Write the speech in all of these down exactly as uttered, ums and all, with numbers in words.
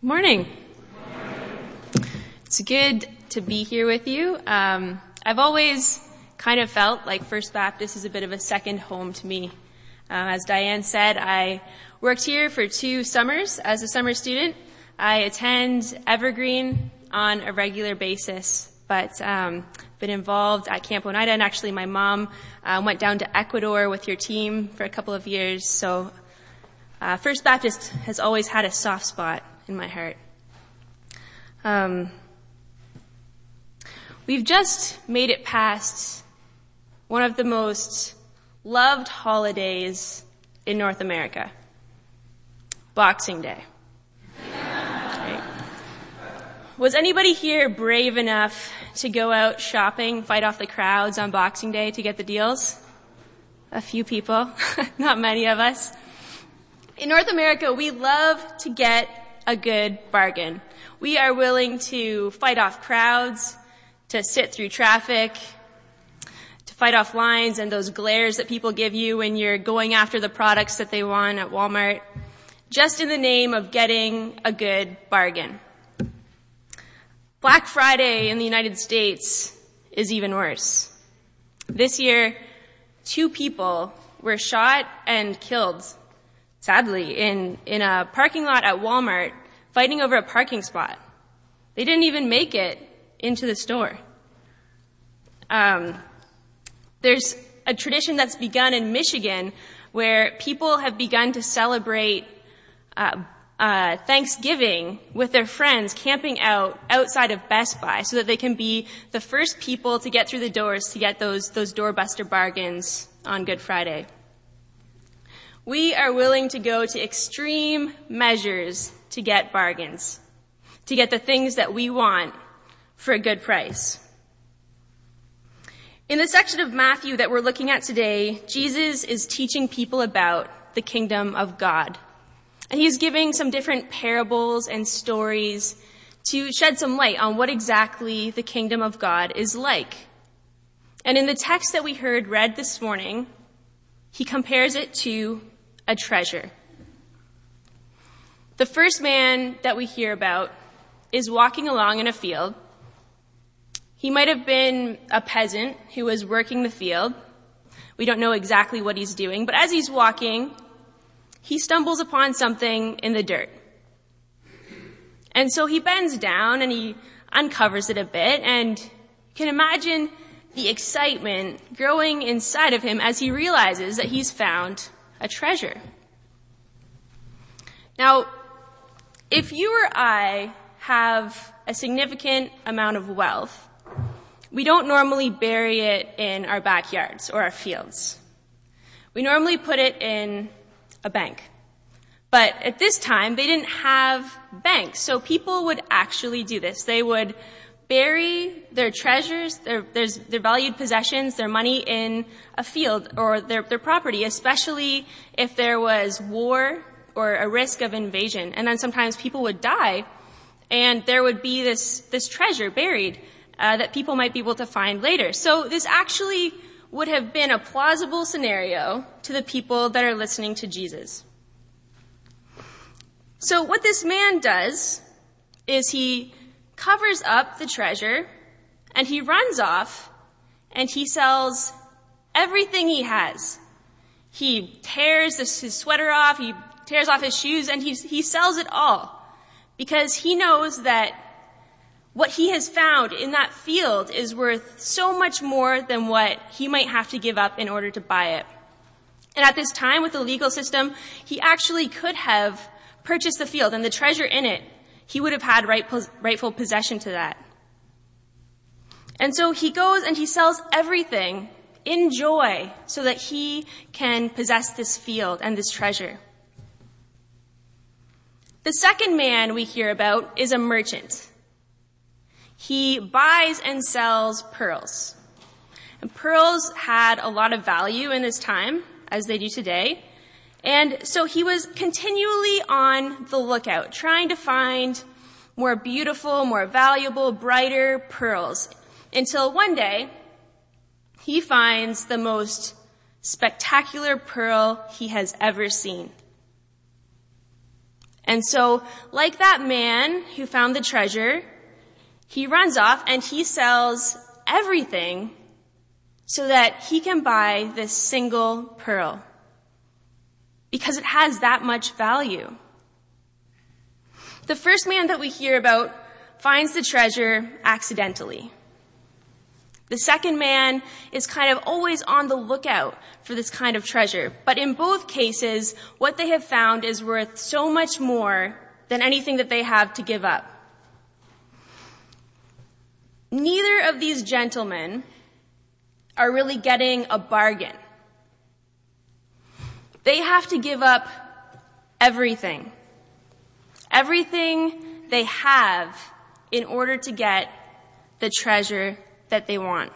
Morning. It's good to be here with you. Um, I've always kind of felt like First Baptist is a bit of a second home to me. Um, as Diane said, I worked here for two summers as a summer student. I attend Evergreen on a regular basis, but um, been involved at Camp Oneida, and actually my mom uh, went down to Ecuador with your team for a couple of years. So uh, First Baptist has always had a soft spot in my heart. Um, we've just made it past one of the most loved holidays in North America, Boxing Day. Right. Was anybody here brave enough to go out shopping, fight off the crowds on Boxing Day to get the deals? A few people, not many of us. In North America, we love to get a good bargain. We are willing to fight off crowds, to sit through traffic, to fight off lines and those glares that people give you when you're going after the products that they want at Walmart, just in the name of getting a good bargain. Black Friday in the United States is even worse. This year, two people were shot and killed, sadly, in, in a parking lot at Walmart, fighting over a parking spot. They didn't even make it into the store. Um, there's a tradition that's begun in Michigan where people have begun to celebrate uh, uh, Thanksgiving with their friends camping out outside of Best Buy so that they can be the first people to get through the doors to get those, those doorbuster bargains on Good Friday. We are willing to go to extreme measures to get bargains, to get the things that we want for a good price. In the section of Matthew that we're looking at today, Jesus is teaching people about the kingdom of God. And he's giving some different parables and stories to shed some light on what exactly the kingdom of God is like. And in the text that we heard read this morning, he compares it to a treasure. The first man that we hear about is walking along in a field. He might have been a peasant who was working the field. We don't know exactly what he's doing, but as he's walking, he stumbles upon something in the dirt. And so he bends down and he uncovers it a bit, and you can imagine the excitement growing inside of him as he realizes that he's found a treasure. Now, if you or I have a significant amount of wealth, we don't normally bury it in our backyards or our fields. We normally put it in a bank. But at this time, they didn't have banks, so people would actually do this. They would bury their treasures, their, their, their valued possessions, their money in a field or their, their property, especially if there was war or a risk of invasion. And then sometimes people would die, and there would be this, this treasure buried uh, that people might be able to find later. So this actually would have been a plausible scenario to the people that are listening to Jesus. So what this man does is he covers up the treasure, and he runs off, and he sells everything he has. He tears this, his sweater off, he tears off his shoes, and he, he sells it all. Because he knows that what he has found in that field is worth so much more than what he might have to give up in order to buy it. And at this time, with the legal system, he actually could have purchased the field and the treasure in it. He would have had right, rightful possession to that. And so he goes and he sells everything in joy so that he can possess this field and this treasure. The second man we hear about is a merchant. He buys and sells pearls. And pearls had a lot of value in this time, as they do today. And so he was continually on the lookout, trying to find more beautiful, more valuable, brighter pearls, until one day he finds the most spectacular pearl he has ever seen. And so, like that man who found the treasure, he runs off and he sells everything so that he can buy this single pearl. Because it has that much value. The first man that we hear about finds the treasure accidentally. The second man is kind of always on the lookout for this kind of treasure. But in both cases, what they have found is worth so much more than anything that they have to give up. Neither of these gentlemen are really getting a bargain. They have to give up everything. Everything they have in order to get the treasure that they want.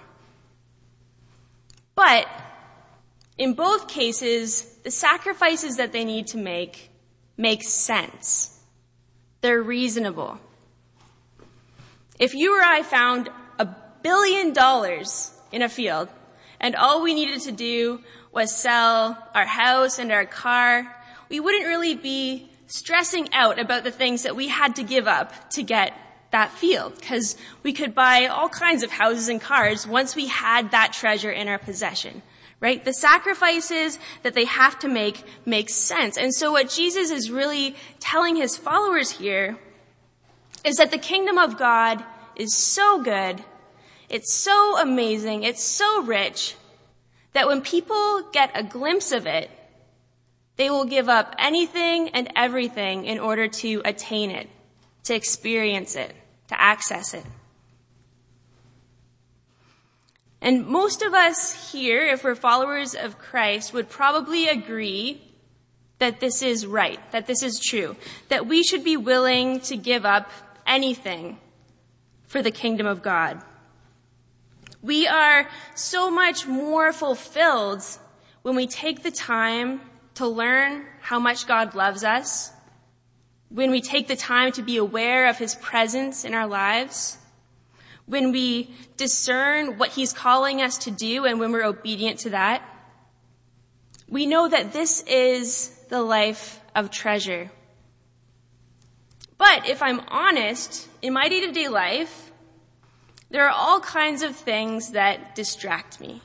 But in both cases, the sacrifices that they need to make make sense. They're reasonable. If you or I found a billion dollars in a field and all we needed to do was sell our house and our car, we wouldn't really be stressing out about the things that we had to give up to get that field, because we could buy all kinds of houses and cars once we had that treasure in our possession, right? The sacrifices that they have to make make sense. And so what Jesus is really telling his followers here is that the kingdom of God is so good, it's so amazing, it's so rich, that when people get a glimpse of it, they will give up anything and everything in order to attain it, to experience it, to access it. And most of us here, if we're followers of Christ, would probably agree that this is right, that this is true, that we should be willing to give up anything for the kingdom of God. We are so much more fulfilled when we take the time to learn how much God loves us, when we take the time to be aware of his presence in our lives, when we discern what he's calling us to do and when we're obedient to that. We know that this is the life of treasure. But if I'm honest, in my day-to-day life, there are all kinds of things that distract me,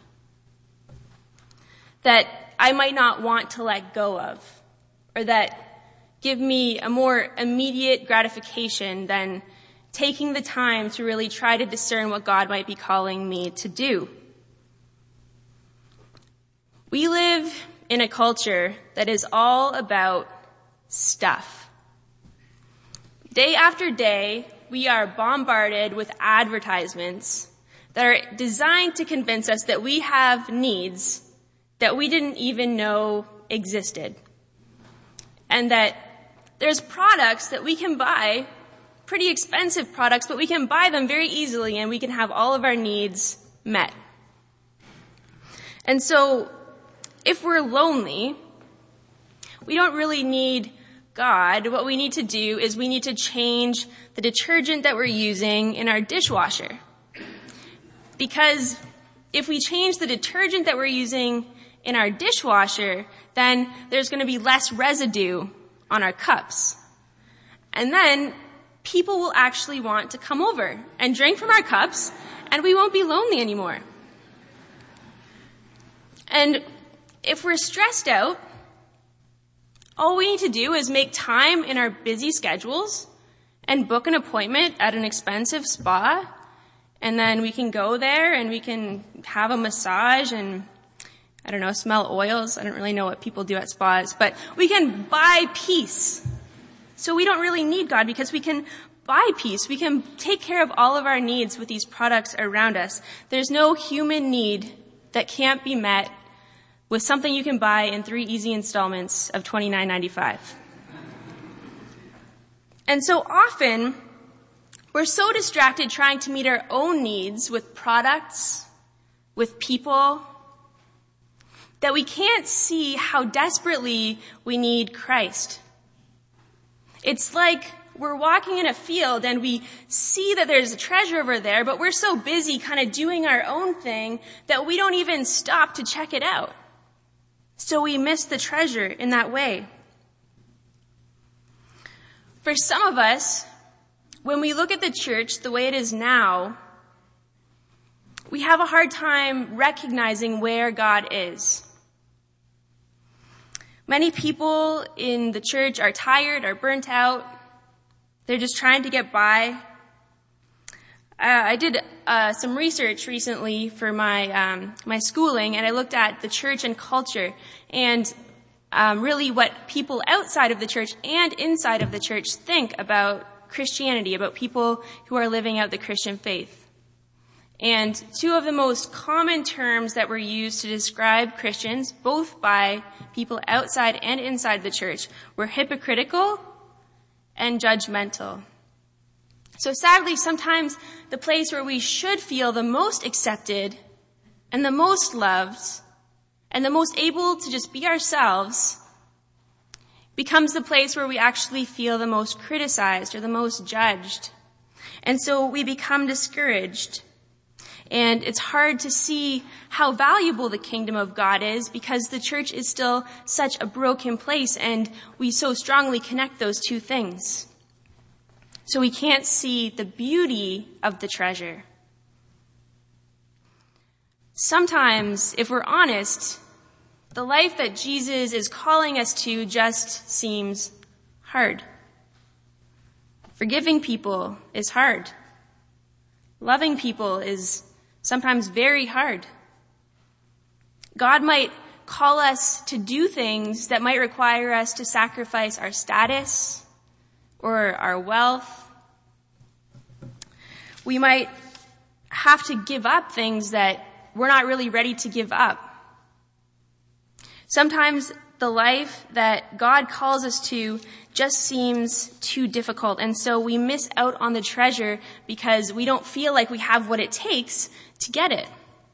that I might not want to let go of, or that give me a more immediate gratification than taking the time to really try to discern what God might be calling me to do. We live in a culture that is all about stuff. Day after day, we are bombarded with advertisements that are designed to convince us that we have needs that we didn't even know existed. And that there's products that we can buy, pretty expensive products, but we can buy them very easily and we can have all of our needs met. And so, if we're lonely, we don't really need God. What we need to do is we need to change the detergent that we're using in our dishwasher. Because if we change the detergent that we're using in our dishwasher, then there's going to be less residue on our cups. And then people will actually want to come over and drink from our cups, and we won't be lonely anymore. And if we're stressed out, all we need to do is make time in our busy schedules and book an appointment at an expensive spa, and then we can go there and we can have a massage and, I don't know, smell oils. I don't really know what people do at spas, but we can buy peace. So we don't really need God because we can buy peace. We can take care of all of our needs with these products around us. There's no human need that can't be met with something you can buy in three easy installments of twenty-nine ninety-five. And so often, we're so distracted trying to meet our own needs with products, with people, that we can't see how desperately we need Christ. It's like we're walking in a field and we see that there's a treasure over there, but we're so busy kind of doing our own thing that we don't even stop to check it out. So we miss the treasure in that way. For some of us, when we look at the church the way it is now, we have a hard time recognizing where God is. Many people in the church are tired, are burnt out. They're just trying to get by. Uh, I did uh, some research recently for my um, my schooling, and I looked at the church and culture, and um, really what people outside of the church and inside of the church think about Christianity, about people who are living out the Christian faith. And two of the most common terms that were used to describe Christians, both by people outside and inside the church, were hypocritical and judgmental. So sadly, sometimes the place where we should feel the most accepted and the most loved and the most able to just be ourselves becomes the place where we actually feel the most criticized or the most judged. And so we become discouraged. And it's hard to see how valuable the kingdom of God is because the church is still such a broken place, and we so strongly connect those two things. So we can't see the beauty of the treasure. Sometimes, if we're honest, the life that Jesus is calling us to just seems hard. Forgiving people is hard. Loving people is sometimes very hard. God might call us to do things that might require us to sacrifice our status or our wealth. We might have to give up things that we're not really ready to give up. Sometimes the life that God calls us to just seems too difficult, and so we miss out on the treasure because we don't feel like we have what it takes to get it.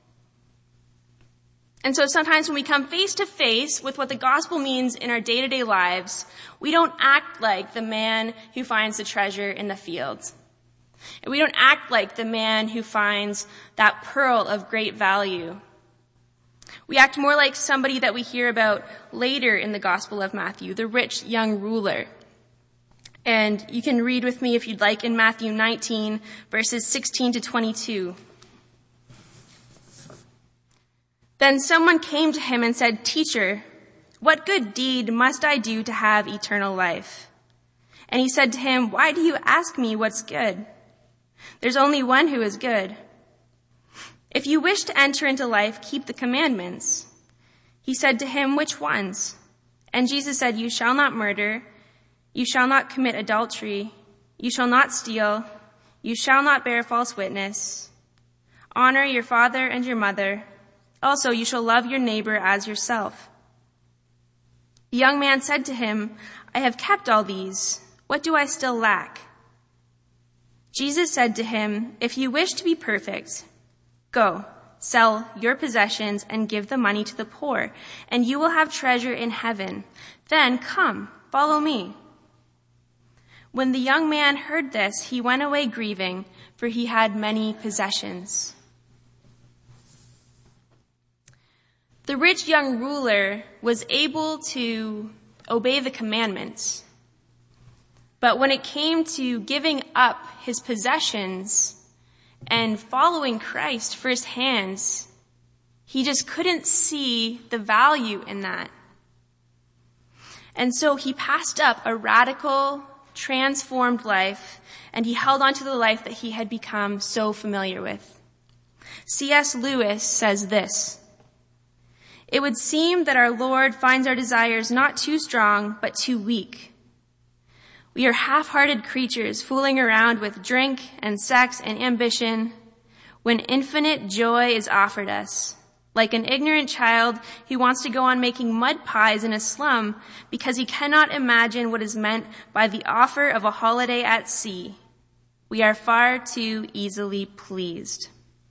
And so sometimes when we come face to face with what the gospel means in our day-to-day lives, we don't act like the man who finds the treasure in the field. And we don't act like the man who finds that pearl of great value. We act more like somebody that we hear about later in the Gospel of Matthew, the rich young ruler. And you can read with me if you'd like in Matthew nineteen, verses sixteen to twenty-two. Then someone came to him and said, "Teacher, what good deed must I do to have eternal life?" And he said to him, "Why do you ask me what's good? There's only one who is good. If you wish to enter into life, keep the commandments." He said to him, "Which ones?" And Jesus said, "You shall not murder. You shall not commit adultery. You shall not steal. You shall not bear false witness. Honor your father and your mother. Also, you shall love your neighbor as yourself." The young man said to him, "I have kept all these. What do I still lack?" Jesus said to him, "If you wish to be perfect, go, sell your possessions and give the money to the poor, and you will have treasure in heaven. Then come, follow me." When the young man heard this, he went away grieving, for he had many possessions. The rich young ruler was able to obey the commandments. But when it came to giving up his possessions and following Christ firsthand, he just couldn't see the value in that. And so he passed up a radical, transformed life, and he held on to the life that he had become so familiar with. C S Lewis says this: "It would seem that our Lord finds our desires not too strong, but too weak. We are half-hearted creatures fooling around with drink and sex and ambition when infinite joy is offered us, like an ignorant child who wants to go on making mud pies in a slum because he cannot imagine what is meant by the offer of a holiday at sea. We are far too easily pleased."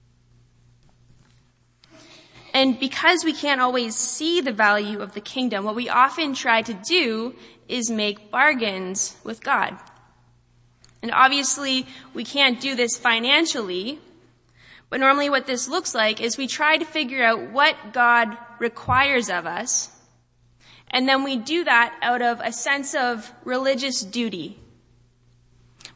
And because we can't always see the value of the kingdom, what we often try to do is make bargains with God. And obviously, we can't do this financially, but normally what this looks like is we try to figure out what God requires of us, and then we do that out of a sense of religious duty.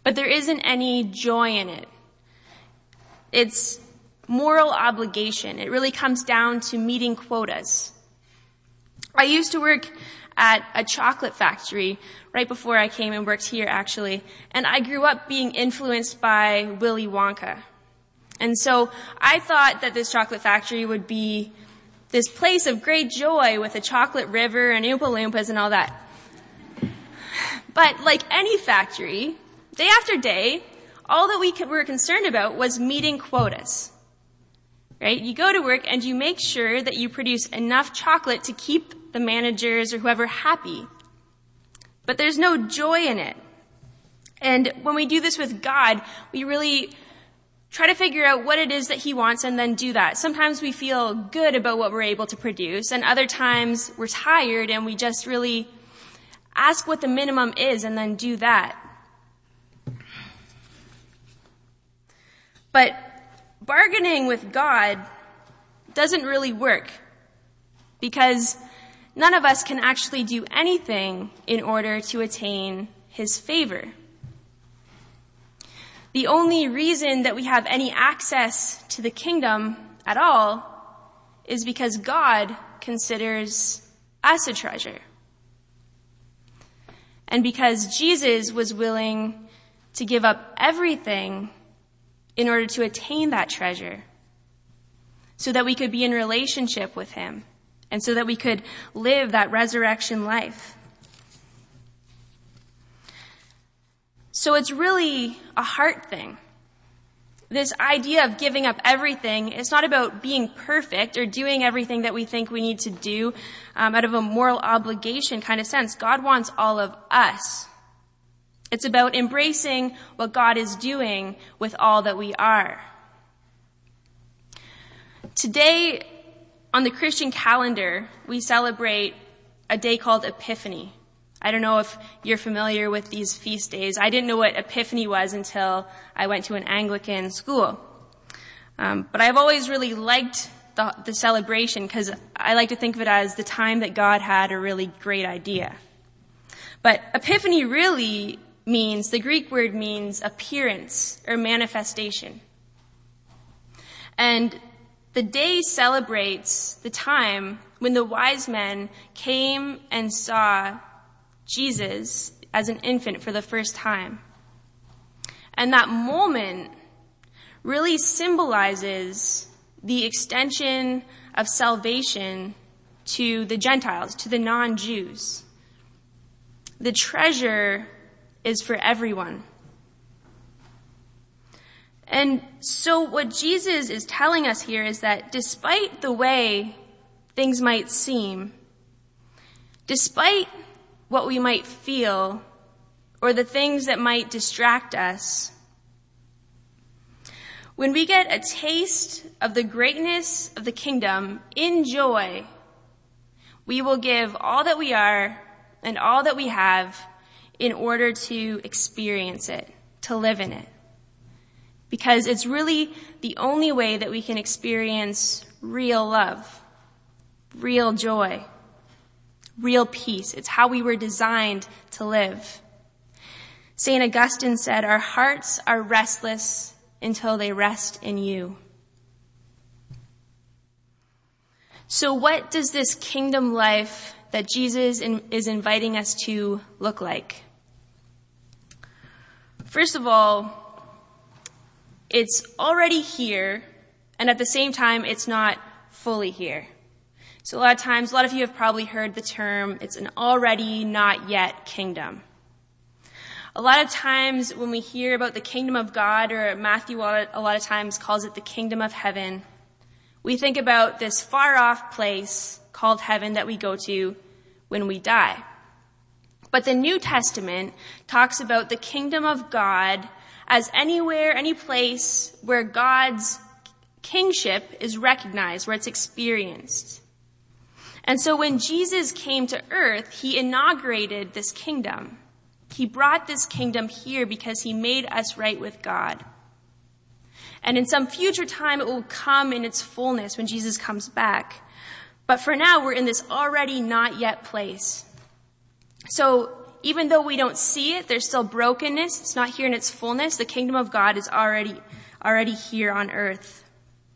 but there isn't any joy in it. It's moral obligation. It really comes down to meeting quotas. I used to work at a chocolate factory right before I came and worked here, actually, and I grew up being influenced by Willy Wonka. And so I thought that this chocolate factory would be this place of great joy with a chocolate river and Oompa Loompas and all that. But like any factory, day after day, all that we were concerned about was meeting quotas. Right? You go to work and you make sure that you produce enough chocolate to keep the managers or whoever happy. But there's no joy in it. And when we do this with God, we really try to figure out what it is that he wants and then do that. Sometimes we feel good about what we're able to produce, and other times we're tired and we just really ask what the minimum is and then do that. But bargaining with God doesn't really work, because none of us can actually do anything in order to attain his favor. The only reason that we have any access to the kingdom at all is because God considers us a treasure. And because Jesus was willing to give up everything in order to attain that treasure, so that we could be in relationship with him, and so that we could live that resurrection life. So it's really a heart thing. This idea of giving up everything, it's not about being perfect or doing everything that we think we need to do um, out of a moral obligation kind of sense. God wants all of us. It's about embracing what God is doing with all that we are. Today, on the Christian calendar, we celebrate a day called Epiphany. I don't know if you're familiar with these feast days. I didn't know what Epiphany was until I went to an Anglican school. Um, but I've always really liked the, the celebration, because I like to think of it as the time that God had a really great idea. But Epiphany really means, the Greek word means appearance or manifestation. And the day celebrates the time when the wise men came and saw Jesus as an infant for the first time. And that moment really symbolizes the extension of salvation to the Gentiles, to the non-Jews. The treasure is for everyone. And so what Jesus is telling us here is that despite the way things might seem, despite what we might feel, or the things that might distract us, when we get a taste of the greatness of the kingdom in joy, we will give all that we are and all that we have in order to experience it, to live in it. Because it's really the only way that we can experience real love, real joy, real peace. It's how we were designed to live. Saint Augustine said, "Our hearts are restless until they rest in you." So what does this kingdom life that Jesus is inviting us to look like? First of all, it's already here, and at the same time, it's not fully here. So a lot of times, a lot of you have probably heard the term, it's an already not yet kingdom. A lot of times when we hear about the kingdom of God, or Matthew a lot of times calls it the kingdom of heaven, we think about this far off place called heaven that we go to when we die. But the New Testament talks about the kingdom of God as anywhere, any place where God's kingship is recognized, where it's experienced. And so when Jesus came to earth, he inaugurated this kingdom. He brought this kingdom here because he made us right with God. And in some future time, it will come in its fullness when Jesus comes back. But for now, we're in this already not yet place. So even though we don't see it, there's still brokenness. It's not here in its fullness. The kingdom of God is already, already here on earth.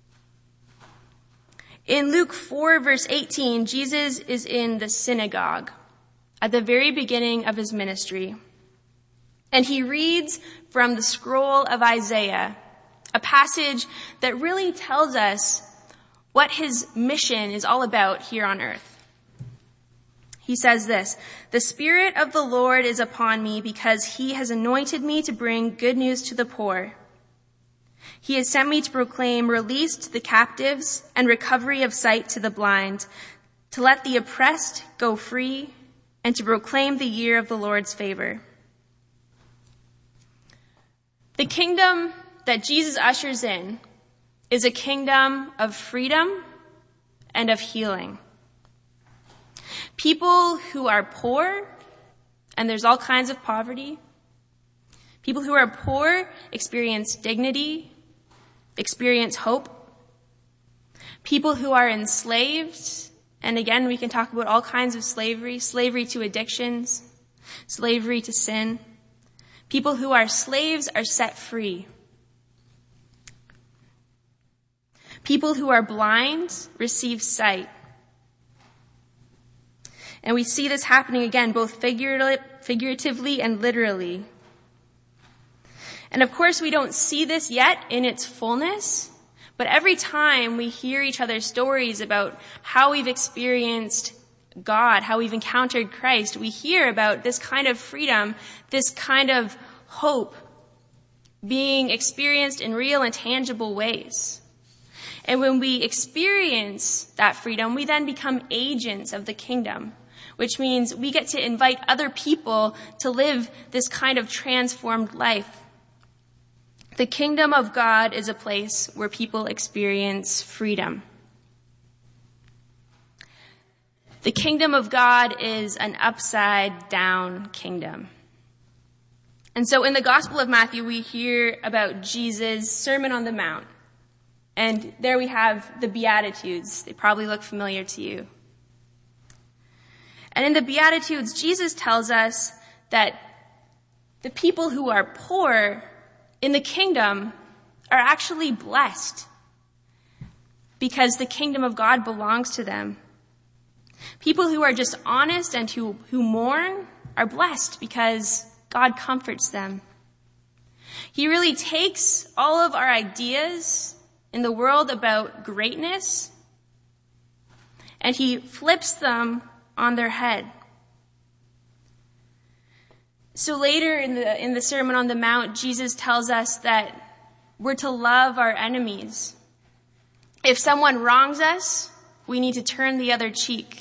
In Luke four, verse eighteen, Jesus is in the synagogue at the very beginning of his ministry. And he reads from the scroll of Isaiah, a passage that really tells us what his mission is all about here on earth. He says this, "The Spirit of the Lord is upon me because he has anointed me to bring good news to the poor. He has sent me to proclaim release to the captives and recovery of sight to the blind, to let the oppressed go free, and to proclaim the year of the Lord's favor." The kingdom that Jesus ushers in is a kingdom of freedom and of healing. People who are poor, and there's all kinds of poverty, people who are poor experience dignity, experience hope. People who are enslaved, and again, we can talk about all kinds of slavery, slavery to addictions, slavery to sin. People who are slaves are set free. People who are blind receive sight. And we see this happening again, both figuratively and literally. And of course, we don't see this yet in its fullness, but every time we hear each other's stories about how we've experienced God, how we've encountered Christ, we hear about this kind of freedom, this kind of hope being experienced in real and tangible ways. And when we experience that freedom, we then become agents of the kingdom, which means we get to invite other people to live this kind of transformed life. The kingdom of God is a place where people experience freedom. The kingdom of God is an upside down kingdom. And so in the Gospel of Matthew, we hear about Jesus' Sermon on the Mount. And there we have the Beatitudes. They probably look familiar to you. And in the Beatitudes, Jesus tells us that the people who are poor in the kingdom are actually blessed because the kingdom of God belongs to them. People who are just honest and who, who mourn are blessed because God comforts them. He really takes all of our ideas in the world about greatness and he flips them on their head. So later in the, in the Sermon on the Mount, Jesus tells us that we're to love our enemies. If someone wrongs us, we need to turn the other cheek.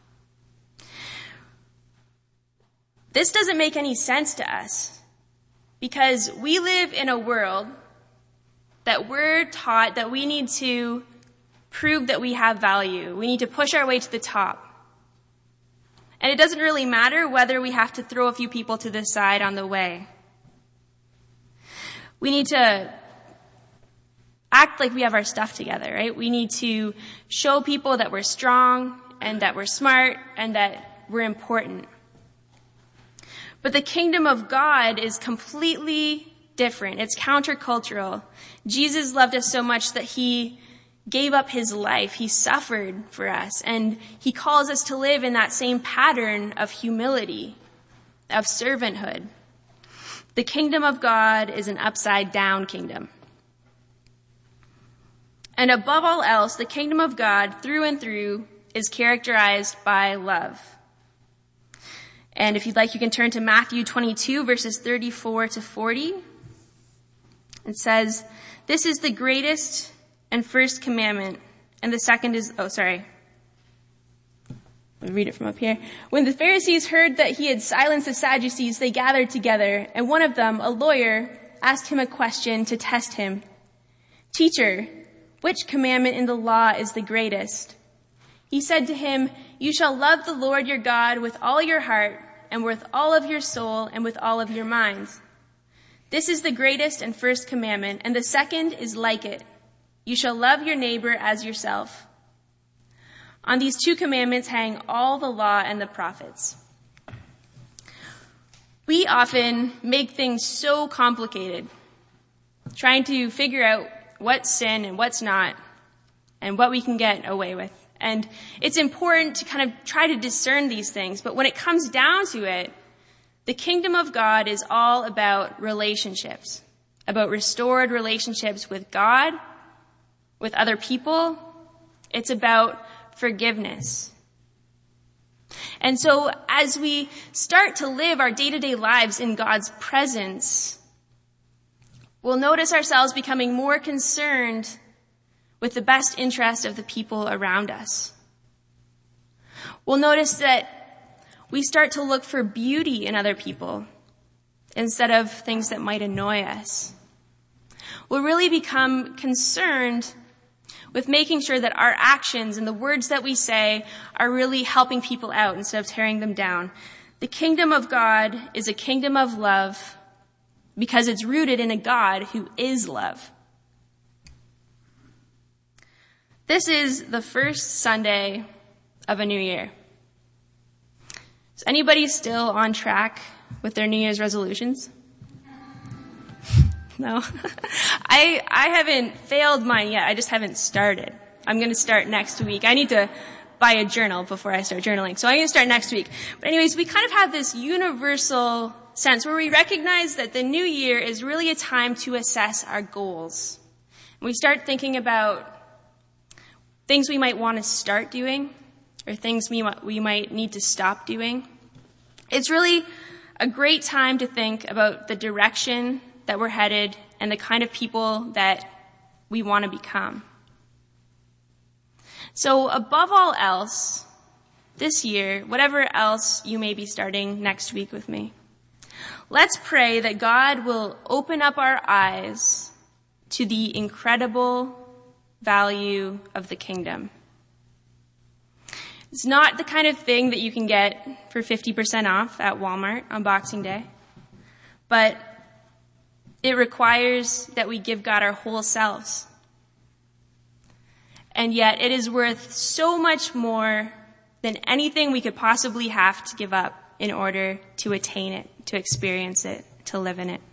This doesn't make any sense to us because we live in a world that we're taught that we need to prove that we have value. We need to push our way to the top. And it doesn't really matter whether we have to throw a few people to the side on the way. We need to act like we have our stuff together, right? We need to show people that we're strong and that we're smart and that we're important. But the kingdom of God is completely different. It's countercultural. Jesus loved us so much that he gave up his life. He suffered for us. And he calls us to live in that same pattern of humility, of servanthood. The kingdom of God is an upside down kingdom. And above all else, the kingdom of God through and through is characterized by love. And if you'd like, you can turn to Matthew twenty-two, verses thirty-four to forty. It says, "This is the greatest and first commandment, and the second is," oh, sorry. Let me read it from up here. "When the Pharisees heard that he had silenced the Sadducees, they gathered together, and one of them, a lawyer, asked him a question to test him. 'Teacher, which commandment in the law is the greatest?' He said to him, 'You shall love the Lord your God with all your heart, and with all of your soul, and with all of your mind. This is the greatest and first commandment, and the second is like it. You shall love your neighbor as yourself. On these two commandments hang all the law and the prophets.'" We often make things so complicated, trying to figure out what's sin and what's not, and what we can get away with. And it's important to kind of try to discern these things, but when it comes down to it, the kingdom of God is all about relationships, about restored relationships with God, with other people. It's about forgiveness. And so as we start to live our day-to-day lives in God's presence, we'll notice ourselves becoming more concerned with the best interest of the people around us. We'll notice that we start to look for beauty in other people instead of things that might annoy us. We'll really become concerned with making sure that our actions and the words that we say are really helping people out instead of tearing them down. The kingdom of God is a kingdom of love because it's rooted in a God who is love. This is the first Sunday of a new year. Is anybody still on track with their New Year's resolutions? No. I I haven't failed mine yet. I just haven't started. I'm going to start next week. I need to buy a journal before I start journaling. So I'm going to start next week. But anyways, we kind of have this universal sense where we recognize that the new year is really a time to assess our goals. And we start thinking about things we might want to start doing or things we might, we might need to stop doing. It's really a great time to think about the direction that we're headed and the kind of people that we want to become. So above all else, this year, whatever else you may be starting next week with me, let's pray that God will open up our eyes to the incredible value of the kingdom. It's not the kind of thing that you can get for fifty percent off at Walmart on Boxing Day, but it requires that we give God our whole selves. And yet it is worth so much more than anything we could possibly have to give up in order to attain it, to experience it, to live in it.